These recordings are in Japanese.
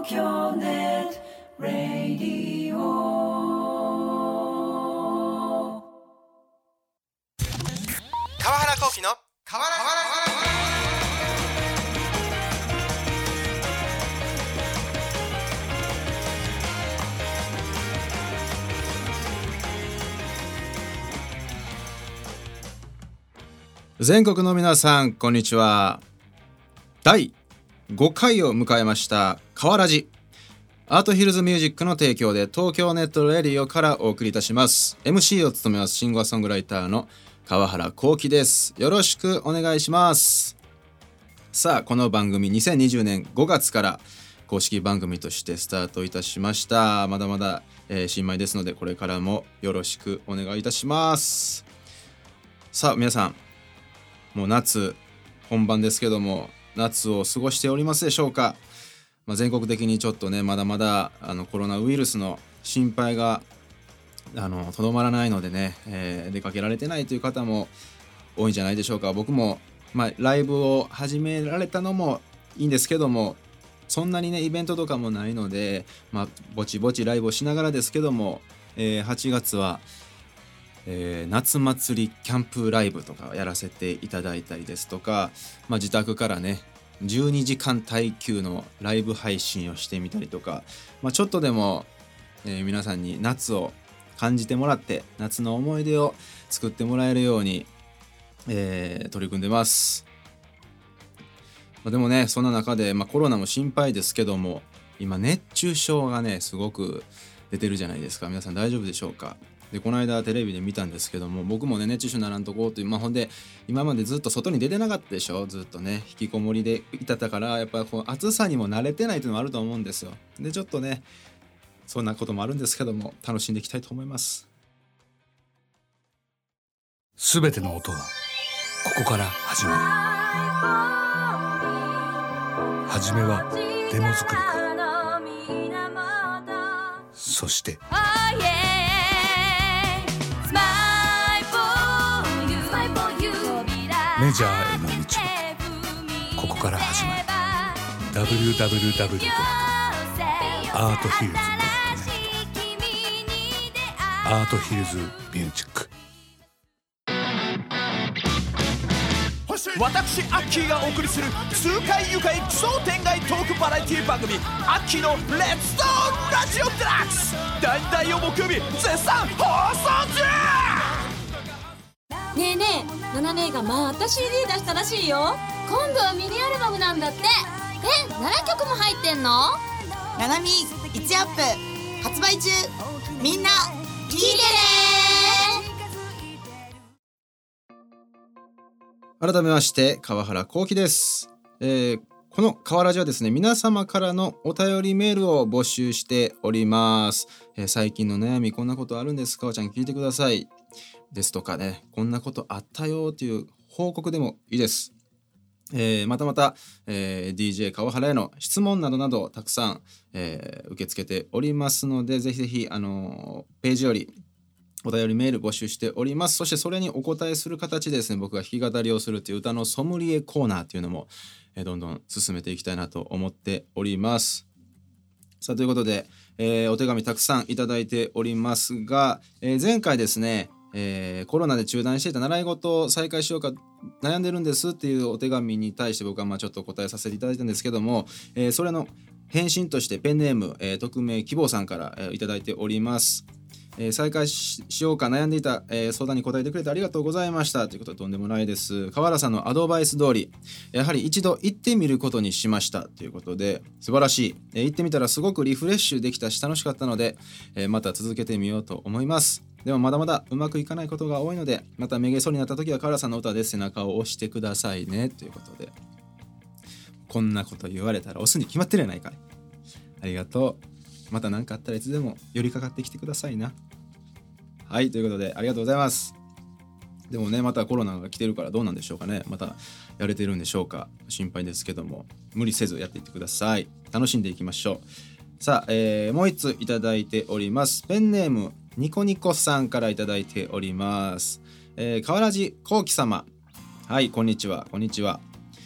東京ネットラディオ。 川原浩喜の河原全国の皆さんこんにちは。第5回を迎えました川ラジ、アートヒルズミュージックの提供で東京ネットラディオからお送りいたします。 MC を務めますシンガーソングライターの川原浩喜です。よろしくお願いします。さあ、この番組2020年5月から公式番組としてスタートいたしました。まだまだ、新米ですのでこれからもよろしくお願いいたします。さあ皆さん、もう夏本番ですけども、夏を過ごしておりますでしょうか。全国的にちょっとね、まだまだコロナウイルスの心配がとどまらないのでね、出かけられてないという方も多いんじゃないでしょうか。僕も、ライブを始められたのもいいんですけども、そんなにねイベントとかもないので、ぼちぼちライブをしながらですけども、8月は夏祭りキャンプライブとかやらせていただいたりですとか、自宅からね12時間耐久のライブ配信をしてみたりとか、ちょっとでも、皆さんに夏を感じてもらって夏の思い出を作ってもらえるように、取り組んでます。でもね、そんな中で、コロナも心配ですけども、今熱中症がねすごく出てるじゃないですか。皆さん大丈夫でしょうか。でこの間テレビで見たんですけども、僕もね熱中症ならんとこうという、ほんで今までずっと外に出てなかったでしょ。ずっとね引きこもりでいたからやっぱり暑さにも慣れてないというのもあると思うんですよ。でちょっとねそんなこともあるんですけども、楽しんでいきたいと思います。 すべての音はここから始まる。はじめはデモ作りから、そしてメジャーへの道はここから始まる。 www.arthills.net アートヒルズミュージック。 私アッキーがお送りする痛快愉快奇想天外トークバラエティ番組、アッキーのレッツトークラジオデラックス、第2第4木曜日絶賛放送中。 ねえねえ、ナナ姉がまた CD 出したらしいよ。今度はミニアルバムなんだって。7曲も入ってんの？ ナナミ1アップ発売中。みんな聞いてね。 改めまして川原浩喜です。この川ラジはですね、皆様からのお便りメールを募集しております。最近の悩み、こんなことあるんですか、おちゃん聞いてくださいですとかね、こんなことあったよという報告でもいいです。また、DJ 川原への質問などなどたくさん、受け付けておりますので、ぜひぜひページよりお便りメール募集しております。そしてそれにお答えする形でですね、僕が弾き語りをするという歌のソムリエコーナーというのも、どんどん進めていきたいなと思っております。さあ、ということで、お手紙たくさんいただいておりますが、前回ですね、コロナで中断していた習い事を再開しようか悩んでるんですっていうお手紙に対して僕はちょっと答えさせていただいたんですけども、それの返信としてペンネーム、匿名希望さんから、いただいております。再開 しようか悩んでいた、相談に答えてくれてありがとうございましたということで、とんでもないです。川原さんのアドバイス通りやはり一度行ってみることにしましたということで、素晴らしい。行ってみたらすごくリフレッシュできたし楽しかったので、また続けてみようと思います。でもまだまだうまくいかないことが多いので、まためげそうになった時は川原さんの歌で背中を押してくださいねということで、こんなこと言われたら押すに決まってるやないかい。ありがとう。また何かあったらいつでも寄りかかってきてくださいな。はい、ということでありがとうございます。でもね、またコロナが来てるからどうなんでしょうかね。またやれてるんでしょうか。心配ですけども、無理せずやっていってください。楽しんでいきましょう。さあ、もう一ついただいております。ペンネームニコニコさんからいただいております。川原寺幸喜様、はい、こんにちは。こんにちは。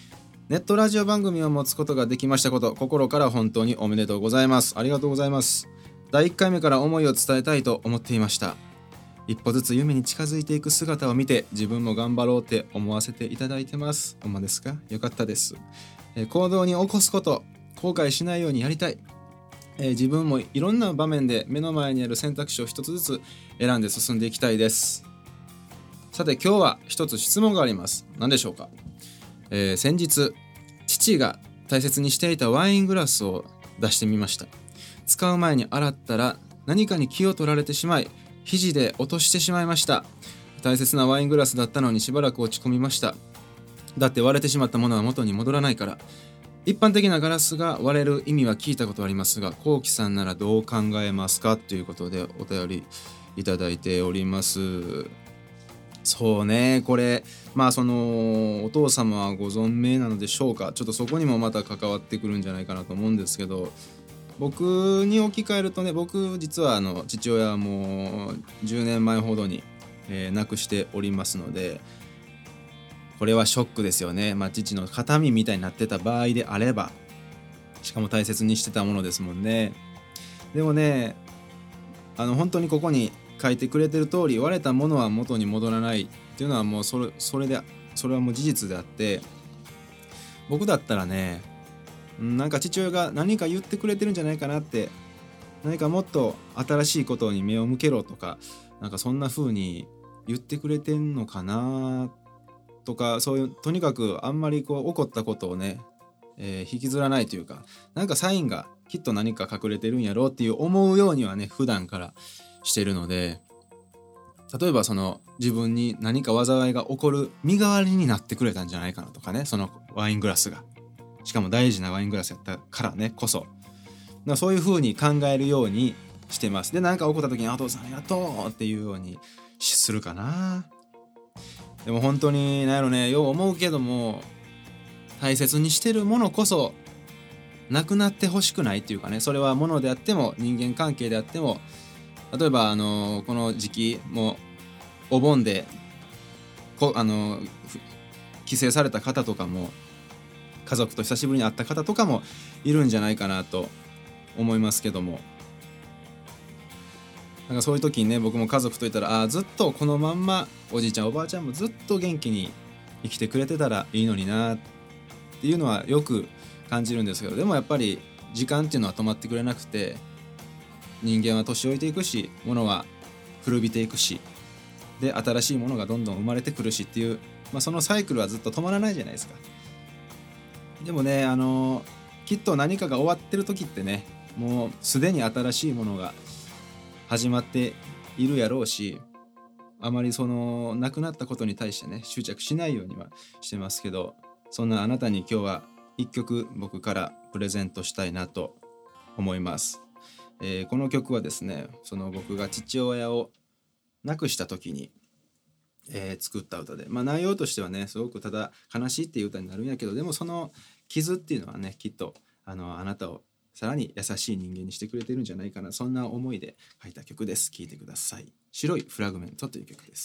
ネットラジオ番組を持つことができましたこと、心から本当におめでとうございます。ありがとうございます。第1回目から思いを伝えたいと思っていました。一歩ずつ夢に近づいていく姿を見て、自分も頑張ろうって思わせていただいてます。ほんまですか？よかったです。行動に起こすこと、後悔しないようにやりたい。自分もいろんな場面で目の前にある選択肢を一つずつ選んで進んでいきたいです。さて今日は一つ質問があります。何でしょうか？先日父が大切にしていたワイングラスを出してみました。使う前に洗ったら何かに気を取られてしまい、肘で落としてしまいました。大切なワイングラスだったのにしばらく落ち込みました。だって割れてしまったものは元に戻らないから。一般的なガラスが割れる意味は聞いたことありますが、こうきさんならどう考えますかということでお便りいただいております。そうね、これそのお父様はご存命なのでしょうか。ちょっとそこにもまた関わってくるんじゃないかなと思うんですけど、僕に置き換えるとね、僕実は父親はもう10年前ほどに、亡くしておりますので、これはショックですよね。父の形見みたいになってた場合であれば、しかも大切にしてたものですもんね。でもね、本当にここに書いてくれてる通り、割れたものは元に戻らないっていうのはもうそれはもう事実であって、僕だったらね、なんか父親が何か言ってくれてるんじゃないかなって、何かもっと新しいことに目を向けろとか、なんかそんな風に言ってくれてんのかなとか、そういうとにかくあんまり起こったことをね、引きずらないというか、なんかサインがきっと何か隠れてるんやろうっていう思うようにはね、普段からしてるので、例えば自分に何か災いが起こる身代わりになってくれたんじゃないかなとかね、そのワイングラスが、しかも大事なワイングラスやったからねこそ、そういう風に考えるようにしてます。で、何か起こった時にお父さんありがとうっていうようにするかな。でも本当に何やろね、よう思うけども、大切にしてるものこそなくなってほしくないっていうかね、それは物であっても人間関係であっても、例えばこの時期もお盆で帰省された方とかも、家族と久しぶりに会った方とかもいるんじゃないかなと思いますけども、なんかそういう時にね、僕も家族といたら、ずっとこのまんまおじいちゃんおばあちゃんもずっと元気に生きてくれてたらいいのになっていうのはよく感じるんですけど、でもやっぱり時間っていうのは止まってくれなくて、人間は年老いていくし、物は古びていくし、で新しいものがどんどん生まれてくるしっていう、そのサイクルはずっと止まらないじゃないですか。でもね、きっと何かが終わってる時ってね、もうすでに新しいものが始まっているやろうし、あまり亡くなったことに対してね、執着しないようにはしてますけど、そんなあなたに今日は一曲僕からプレゼントしたいなと思います。この曲はですね、僕が父親を亡くした時に、作った歌で、内容としてはね、すごくただ悲しいっていう歌になるんやけど、でもその傷っていうのはね、きっとあなたをさらに優しい人間にしてくれてるんじゃないかな、そんな思いで書いた曲です。聴いてください。白いフラグメントという曲です。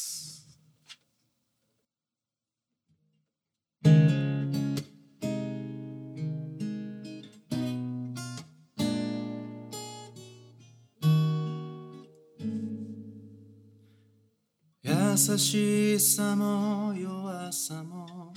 優しさも弱さも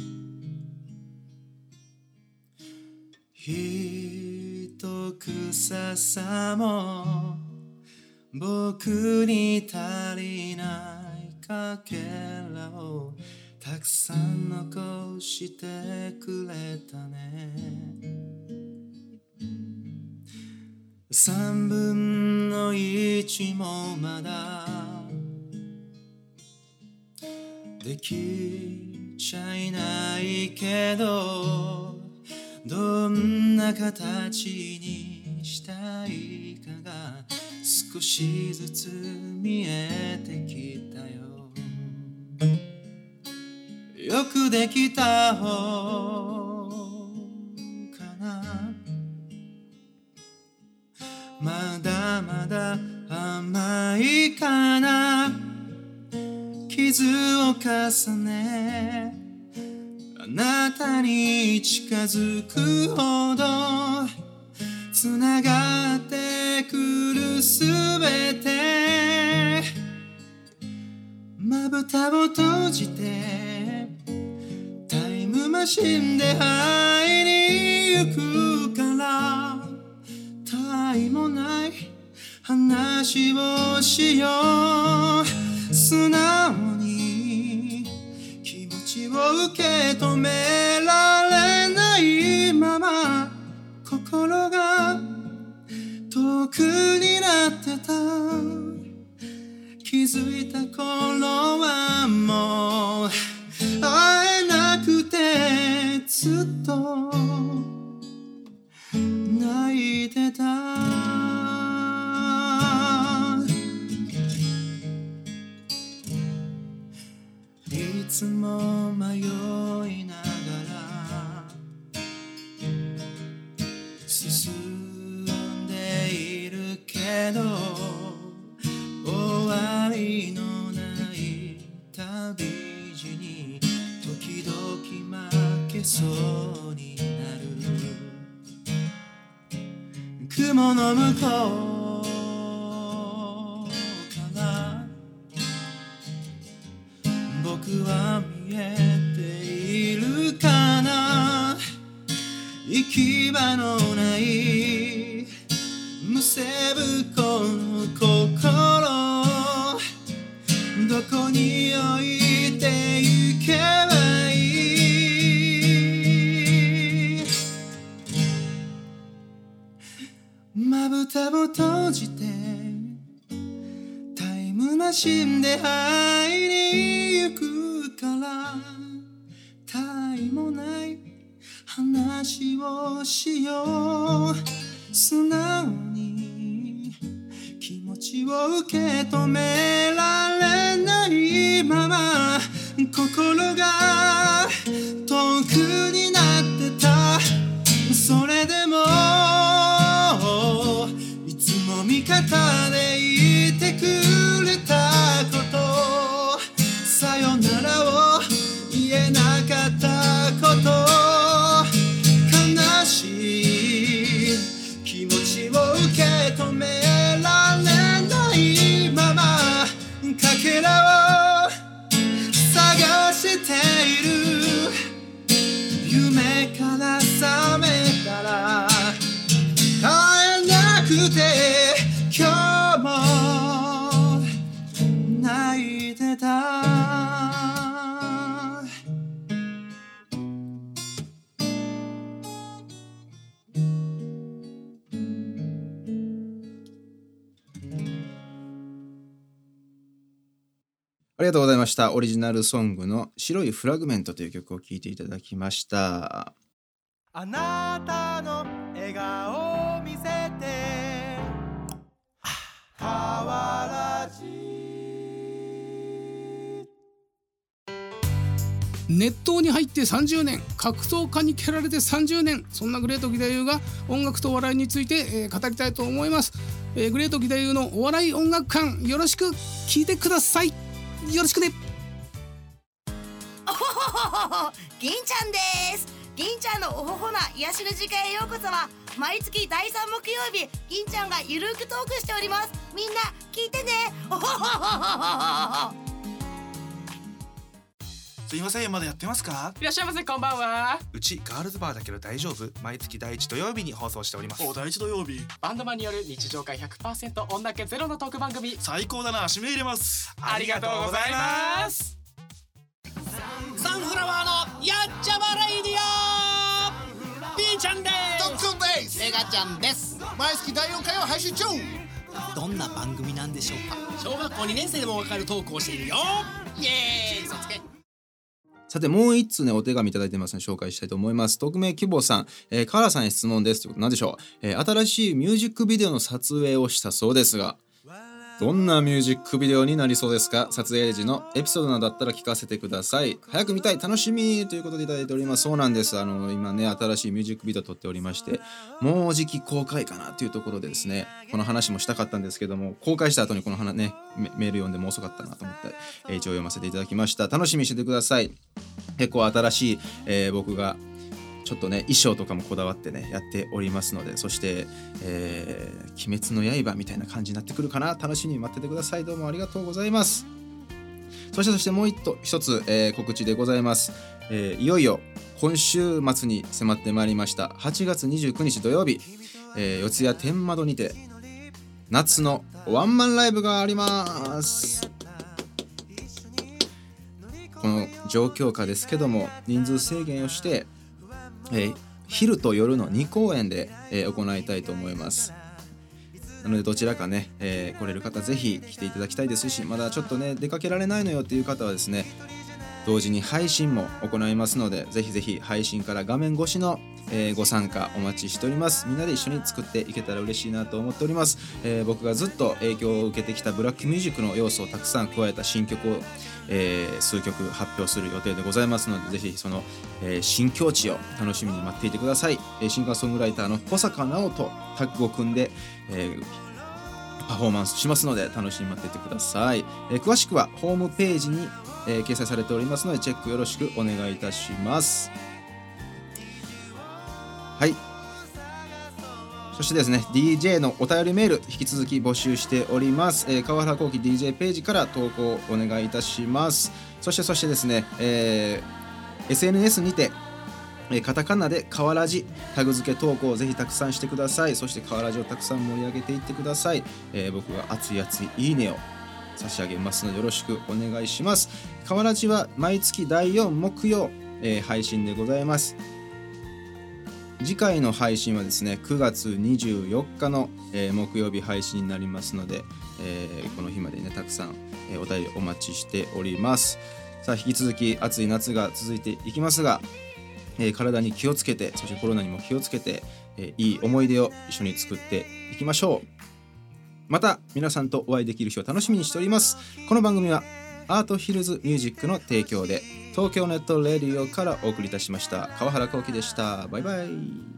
人臭さも僕に足りないかけらをたくさん残してくれたね。3分の1もまだできちゃいないけど、どんな形にしたいかが少しずつ見えてきたよ。よくできた方かな、まだまだ甘いかな、傷を重ねあなたに近づくほどつながってくるすべてまぶたを閉じてタイムマシンで会いに行くから他愛もない話をしよう素直に気持ちを受け止められないまま心が遠くになってた気づいた頃はもう会えなくてずっと泣いてたいつも迷いながら進んでいるけど終わりのない旅路に時々負けそうになる雲の向こうから僕は見えているかな行き場のないむせぶこの心どこに置いてゆけばいいまぶたを閉じてタイムマシンで会いに行くから他愛もない話をしよう素直に気持ちを受け止められないまま心が遠くになってたそれでもいつも味方でいてくれたことさよならを言えなかったこと悲しい気持ちを受け止められないままかけらを探している夢から覚めたら会えなくて今日も泣いてたありがとうございました。オリジナルソングの白いフラグメントという曲を聴いていただきました。 あなたの笑顔を見せてかわらじ熱湯に入って30年格闘家に蹴られて30年そんなグレート義太夫が音楽と笑いについて、語りたいと思います。グレート義太夫のお笑い音楽館よろしく聴いてください。よろしくね。 おほほほほ銀ちゃんです。銀ちゃんのおほほな癒しの時間へようこそは毎月第3木曜日銀ちゃんがゆるくトークしております。みんな聞いてね。おほほほほほすいません、まだやってますか？ いらっしゃいませ、こんばんは。 うちガールズバーだけど大丈夫？毎月第1土曜日に放送しております。 お、第1土曜日。バンドマンによる日常会 100% 女気ゼロのトーク番組。 最高だな、締め入れます。 ありがとうございます。 サンフラワーのやっちゃまレイディオ B ちゃんです。 ドックンです。 メガちゃんです。 毎月第4回を配信中。 どんな番組なんでしょうか？ 小学校2年生でもわかるトークをしているよ。イエーイ、嘘つけ。 さてもう一通ねお手紙いただいてますので紹介したいと思います。匿名希望さん、カーラさんへ質問ですということなんでしょう、新しいミュージックビデオの撮影をしたそうですがどんなミュージックビデオになりそうですか？撮影時のエピソードなどだったら聞かせてください。早く見たい、楽しみということでいただいております。そうなんです。今ね新しいミュージックビデオ撮っておりましてもうじき公開かなというところでですねこの話もしたかったんですけども公開した後にこの話ねメール読んでも遅かったなと思って、一応読ませていただきました。楽しみにしててください。 結構新しい、僕がちょっとね衣装とかもこだわってねやっておりますので、そして、鬼滅の刃みたいな感じになってくるかな。楽しみに待っててください。どうもありがとうございます。そしてもう一つ、告知でございます。いよいよ今週末に迫ってまいりました8月29日土曜日、四谷天窓にて夏のワンマンライブがあります。この状況下ですけども人数制限をして、昼と夜の2公演で、行いたいと思います。なのでどちらかね、来れる方ぜひ来ていただきたいですし、まだちょっとね出かけられないのよっていう方はですね、同時に配信も行いますので、ぜひぜひ配信から画面越しの、ご参加お待ちしております。みんなで一緒に作っていけたら嬉しいなと思っております。僕がずっと影響を受けてきたブラックミュージックの要素をたくさん加えた新曲を、数曲発表する予定でございますので、ぜひその、新境地を楽しみに待っていてください。シンガーソングライターの保坂直とタッグを組んで、パフォーマンスしますので楽しみに待っていてください。詳しくはホームページに、掲載されておりますのでチェックよろしくお願いいたします。はい、そしてですね DJ のお便りメール引き続き募集しております。川原幸喜 DJ ページから投稿をお願いいたします。そしてですね、SNS にてカタカナで川ラジタグ付け投稿をぜひたくさんしてください。そして川ラジをたくさん盛り上げていってください。僕が熱いいいねを差し上げますのでよろしくお願いします。川ラジは毎月第4木曜、配信でございます。次回の配信はですね9月24日の、木曜日配信になりますので、この日までねたくさん、お便りお待ちしております。さあ引き続き暑い夏が続いていきますが、体に気をつけて、そしてコロナにも気をつけて、いい思い出を一緒に作っていきましょう。また皆さんとお会いできる日を楽しみにしております。この番組はアートヒルズミュージックの提供で東京ネットレディオからお送りいたしました。川原幸喜でした。バイバイ。